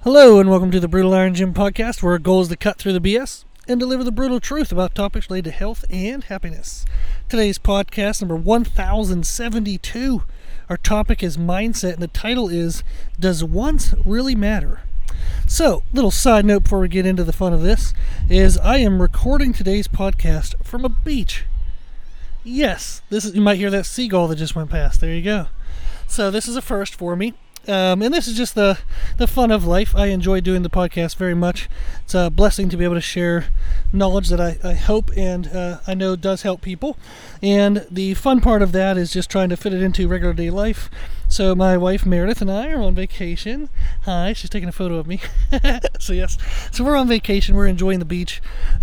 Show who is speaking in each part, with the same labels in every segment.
Speaker 1: Hello and welcome to the Brutal Iron Gym podcast, where our goal is to cut through the BS and deliver the brutal truth about topics related to health and happiness. Today's podcast, number 1072. Our topic is mindset, and the title is, Does Once Really Matter? So, little side note before we get into the fun of this, is I am recording today's podcast from a beach. Yes, you might hear that seagull that just went past. There you go. So this is a first for me. And this is just the fun of life. I enjoy doing the podcast very much. It's a blessing to be able to share knowledge that I hope and I know does help people. And the fun part of that is just trying to fit it into regular day life. So my wife Meredith and I are on vacation. Hi, she's taking a photo of me. So yes, so we're on vacation. We're enjoying the beach.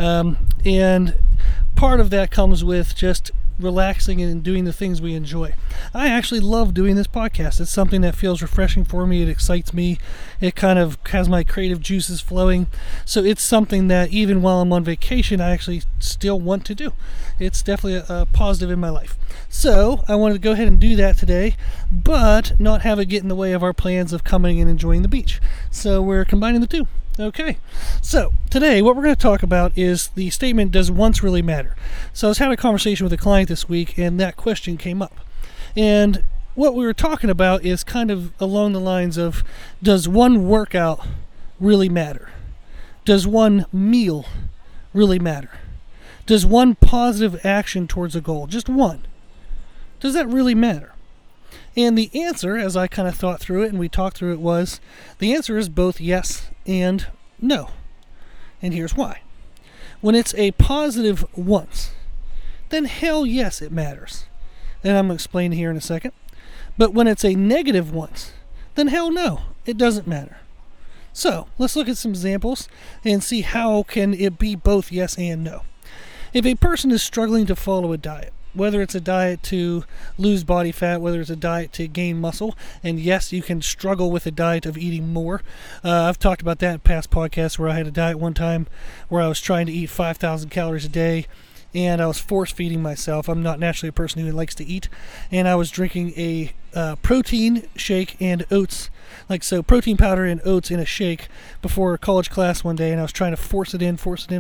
Speaker 1: And part of that comes with just relaxing and doing the things we enjoy. I actually love doing this podcast. It's something that feels refreshing for me. It excites me. It kind of has my creative juices flowing. So it's something that even while I'm on vacation, I actually still want to do. It's definitely a positive in my life. So I wanted to go ahead and do that today, but not have it get in the way of our plans of coming and enjoying the beach. So we're combining the two. Okay, so today what we're going to talk about is the statement, does once really matter? So I was having a conversation with a client this week, and that question came up. And what we were talking about is kind of along the lines of, does one workout really matter? Does one meal really matter? Does one positive action towards a goal, just one, does that really matter? And the answer, as I kind of thought through it and we talked through it, the answer is both yes and no. And here's why. When it's a positive once, then hell yes, it matters. And I'm going to explain here in a second. But when it's a negative once, then hell no, it doesn't matter. So let's look at some examples and see how can it be both yes and no. If a person is struggling to follow a diet, whether it's a diet to lose body fat, whether it's a diet to gain muscle, and yes, you can struggle with a diet of eating more. I've talked about that in past podcasts where I had a diet one time where I was trying to eat 5,000 calories a day, and I was force feeding myself. I'm not naturally a person who likes to eat, and I was drinking a protein shake and oats, protein powder and oats in a shake before a college class one day, and I was trying to force it in,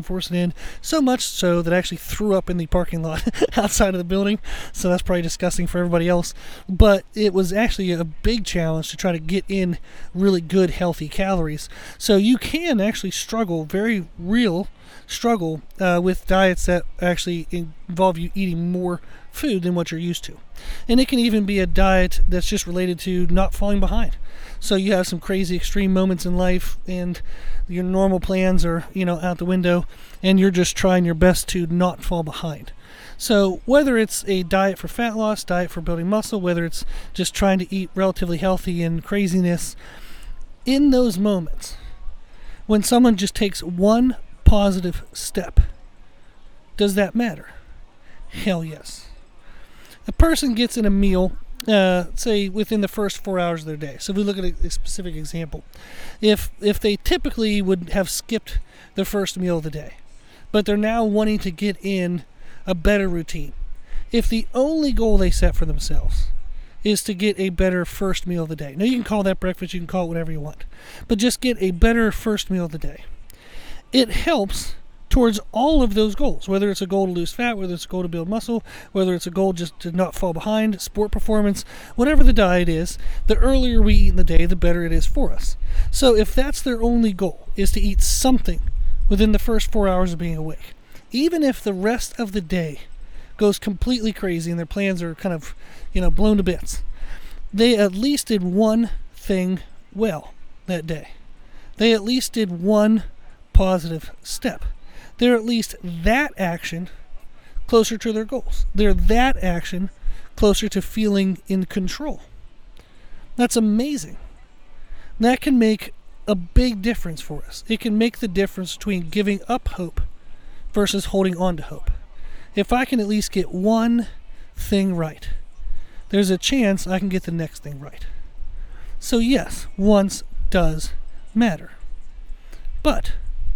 Speaker 1: so much so that I actually threw up in the parking lot outside of the building. So that's probably disgusting for everybody else, but it was actually a big challenge to try to get in really good healthy calories. So you can actually struggle, very real struggle with diets that actually involve you eating more food than what you're used to. And it can even be a diet that's just related to not falling behind. So you have some crazy extreme moments in life and your normal plans are, out the window, and you're just trying your best to not fall behind. So whether it's a diet for fat loss, diet for building muscle, whether it's just trying to eat relatively healthy and craziness, in those moments, when someone just takes one positive step, does that matter? Hell yes. A person gets in a meal, say within the first 4 hours of their day. So if we look at a specific example, if they typically would have skipped their first meal of the day, but they're now wanting to get in a better routine, if the only goal they set for themselves is to get a better first meal of the day. Now you can call that breakfast, you can call it whatever you want, but just get a better first meal of the day. It helps towards all of those goals, whether it's a goal to lose fat, whether it's a goal to build muscle, whether it's a goal just to not fall behind, sport performance, whatever the diet is, the earlier we eat in the day, the better it is for us. So if that's their only goal, is to eat something within the first 4 hours of being awake, even if the rest of the day goes completely crazy and their plans are kind of, blown to bits, they at least did one thing well that day. They at least did one positive step. They're at least that action closer to their goals. They're that action closer to feeling in control. That's amazing. That can make a big difference for us. It can make the difference between giving up hope versus holding on to hope. If I can at least get one thing right, there's a chance I can get the next thing right. So yes, once does matter. But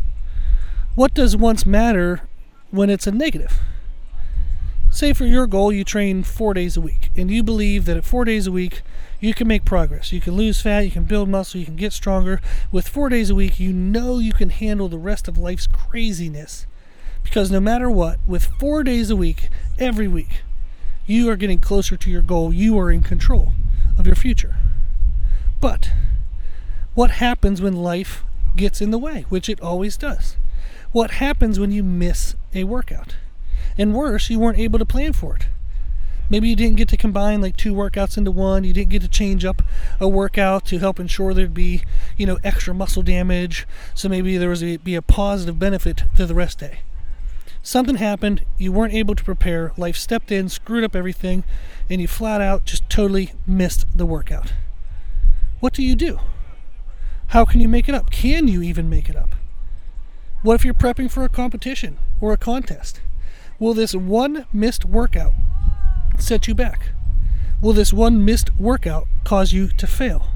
Speaker 1: what does once matter when it's a negative? Say for your goal, you train 4 days a week, and you believe that at 4 days a week, You can make progress. You can lose fat, you can build muscle, you can get stronger. With 4 days a week, you know you can handle the rest of life's craziness. Because no matter what, with 4 days a week, every week, you are getting closer to your goal. You are in control of your future. But what happens when life gets in the way, which it always does? What happens when you miss a workout? And worse, you weren't able to plan for it. Maybe you didn't get to combine like 2 workouts into one. You didn't get to change up a workout to help ensure there'd be, extra muscle damage. So maybe there was be a positive benefit to the rest day. Something happened, you weren't able to prepare, life stepped in, screwed up everything, and you flat out just totally missed the workout. What do? How can you make it up? Can you even make it up? What if you're prepping for a competition or a contest? Will this one missed workout set you back? Will this one missed workout cause you to fail?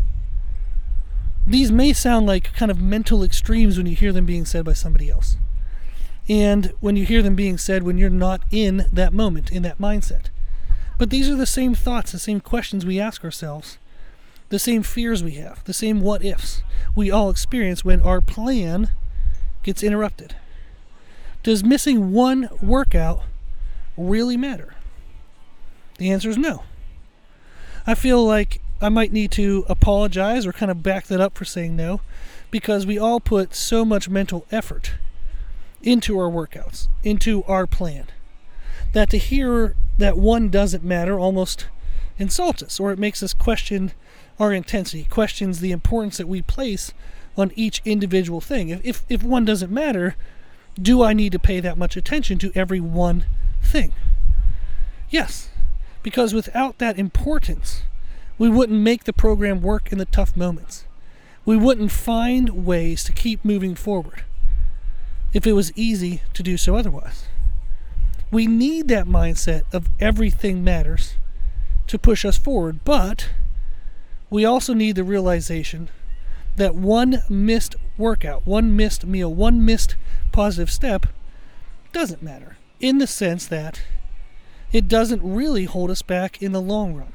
Speaker 1: These may sound like kind of mental extremes when you hear them being said by somebody else. And when you hear them being said when you're not in that moment, in that mindset. But these are the same thoughts, the same questions we ask ourselves, the same fears we have, the same what ifs we all experience when our plan gets interrupted. Does missing one workout really matter? The answer is no. I feel like I might need to apologize or kind of back that up for saying no, because we all put so much mental effort into our workouts, into our plan, that to hear that one doesn't matter almost insults us, or it makes us question our intensity, questions the importance that we place on each individual thing. If one doesn't matter, do I need to pay that much attention to every one thing? Yes, because without that importance, we wouldn't make the program work in the tough moments. We wouldn't find ways to keep moving forward if it was easy to do so otherwise. We need that mindset of everything matters to push us forward, but we also need the realization that one missed workout, one missed meal, one missed positive step doesn't matter, in the sense that it doesn't really hold us back in the long run.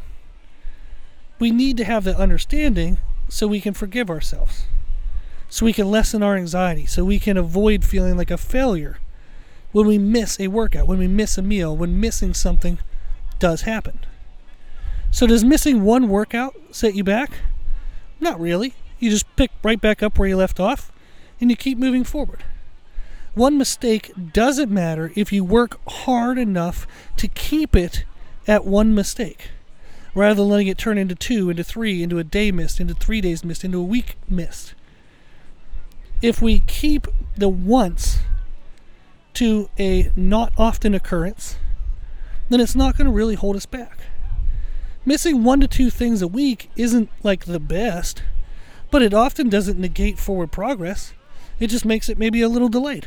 Speaker 1: We need to have that understanding so we can forgive ourselves, so we can lessen our anxiety, so we can avoid feeling like a failure when we miss a workout, when we miss a meal, when missing something does happen. So does missing one workout set you back? Not really. You just pick right back up where you left off and you keep moving forward. One mistake doesn't matter if you work hard enough to keep it at one mistake, rather than letting it turn into 2, into 3, into a day missed, into 3 days missed, into a week missed. If we keep the once to a not often occurrence, then it's not going to really hold us back. Missing 1 to 2 things a week isn't like the best, but it often doesn't negate forward progress. It just makes it maybe a little delayed.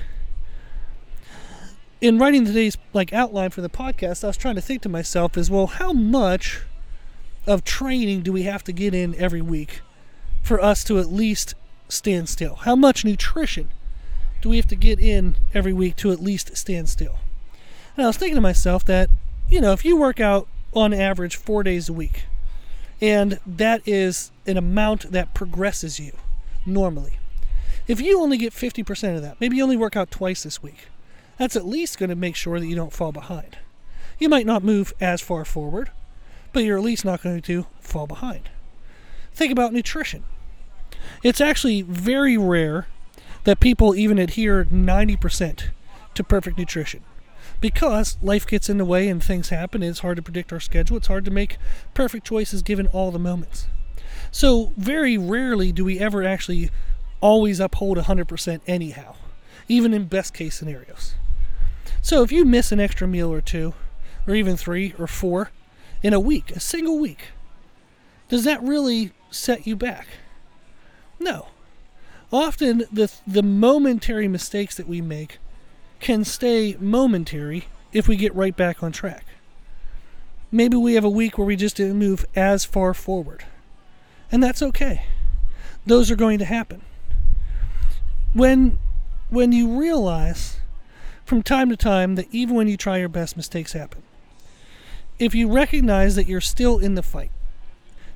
Speaker 1: In writing today's outline for the podcast, I was trying to think to myself how much of training do we have to get in every week for us to at least stand still? How much nutrition do we have to get in every week to at least stand still? And I was thinking to myself that, if you work out on average 4 days a week, and that is an amount that progresses you normally. If you only get 50% of that, maybe you only work out twice this week, that's at least going to make sure that you don't fall behind. You might not move as far forward, but you're at least not going to fall behind. Think about nutrition. It's actually very rare that people even adhere 90% to perfect nutrition, because life gets in the way and things happen. It's hard to predict our schedule. It's hard to make perfect choices given all the moments. So very rarely do we ever actually always uphold 100% anyhow, even in best case scenarios. So if you miss an extra meal or 2, or even 3 or 4 in a week, a single week, does that really set you back? No. Often the momentary mistakes that we make can stay momentary if we get right back on track. Maybe we have a week where we just didn't move as far forward, and that's okay. Those are going to happen. When you realize from time to time that even when you try your best, mistakes happen. If you recognize that you're still in the fight,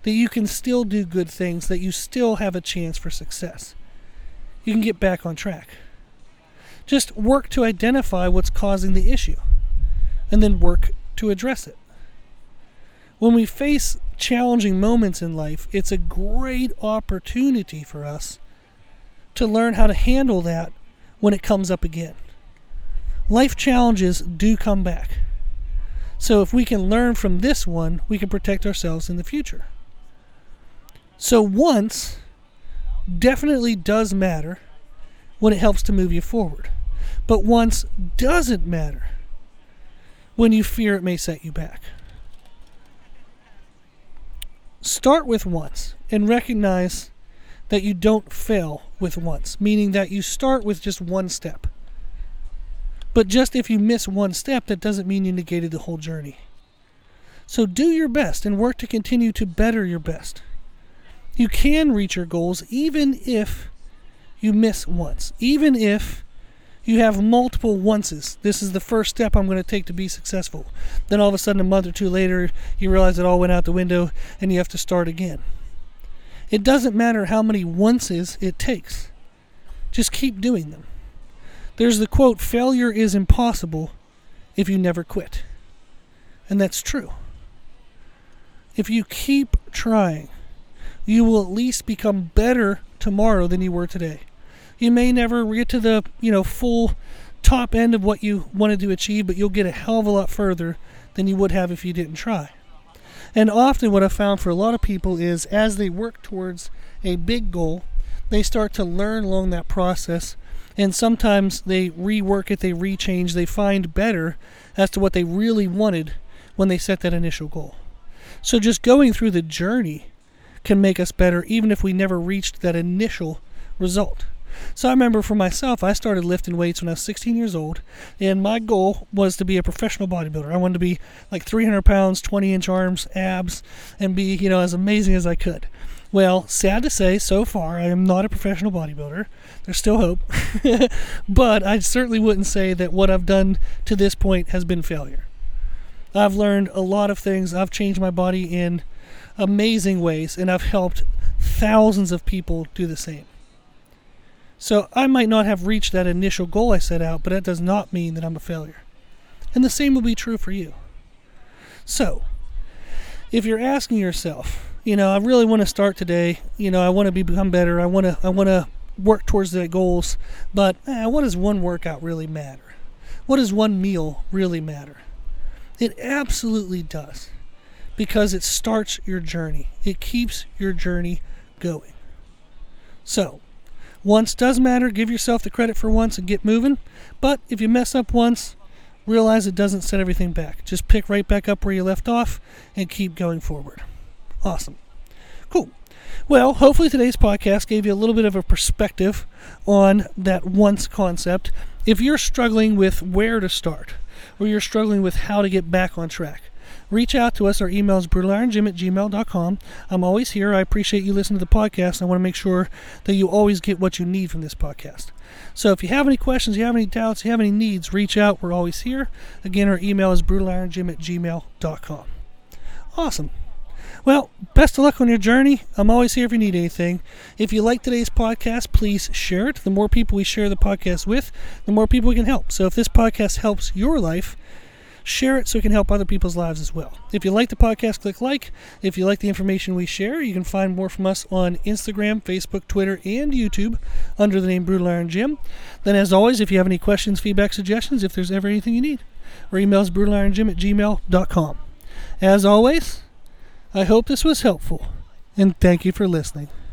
Speaker 1: that you can still do good things, that you still have a chance for success. You can get back on track. Just work to identify what's causing the issue, and then work to address it. When we face challenging moments in life, it's a great opportunity for us to learn how to handle that when it comes up again. Life challenges do come back. So if we can learn from this one, we can protect ourselves in the future. So once definitely does matter when it helps to move you forward. But once doesn't matter when you fear it may set you back. Start with once and recognize that you don't fail with once, meaning that you start with just one step. But just if you miss one step, that doesn't mean you negated the whole journey. So do your best and work to continue to better your best. You can reach your goals even if you miss once, even if you have multiple onces. This is the first step I'm going to take to be successful. Then all of a sudden, a month or two later, you realize it all went out the window and you have to start again. It doesn't matter how many onces it takes. Just keep doing them. There's the quote, failure is impossible if you never quit. And that's true. If you keep trying, you will at least become better tomorrow than you were today. You may never get to the, full top end of what you wanted to achieve, but you'll get a hell of a lot further than you would have if you didn't try. And often what I've found for a lot of people is as they work towards a big goal, they start to learn along that process, and sometimes they rework it, they rechange, they find better as to what they really wanted when they set that initial goal. So just going through the journey can make us better even if we never reached that initial result. So I remember for myself, I started lifting weights when I was 16 years old, and my goal was to be a professional bodybuilder. I wanted to be like 300 pounds, 20-inch arms, abs, and be, as amazing as I could. Well, sad to say, so far, I am not a professional bodybuilder. There's still hope. But I certainly wouldn't say that what I've done to this point has been failure. I've learned a lot of things. I've changed my body in amazing ways, and I've helped thousands of people do the same. So I might not have reached that initial goal I set out, but that does not mean that I'm a failure. And the same will be true for you. So, if you're asking yourself, I really want to start today, I want to become better, I want to work towards the goals, but what does one workout really matter? What does one meal really matter? It absolutely does, because it starts your journey. It keeps your journey going. So, once does matter. Give yourself the credit for once and get moving. But if you mess up once, realize it doesn't set everything back. Just pick right back up where you left off and keep going forward. Awesome. Cool. Well, hopefully today's podcast gave you a little bit of a perspective on that once concept. If you're struggling with where to start, or you're struggling with how to get back on track, reach out to us. Our email is brutalirongym@gmail.com. I'm always here. I appreciate you listening to the podcast. I want to make sure that you always get what you need from this podcast. So if you have any questions, you have any doubts, you have any needs, reach out. We're always here. Again, our email is brutalirongym@gmail.com. Awesome. Well, best of luck on your journey. I'm always here if you need anything. If you like today's podcast, please share it. The more people we share the podcast with, the more people we can help. So if this podcast helps your life, share it so it can help other people's lives as well. If you like the podcast, click like. If you like the information we share, you can find more from us on Instagram, Facebook, Twitter, and YouTube under the name Brutal Iron Gym. Then as always, if you have any questions, feedback, suggestions, if there's ever anything you need, our email is brutalirongym@gmail.com. As always, I hope this was helpful, and thank you for listening.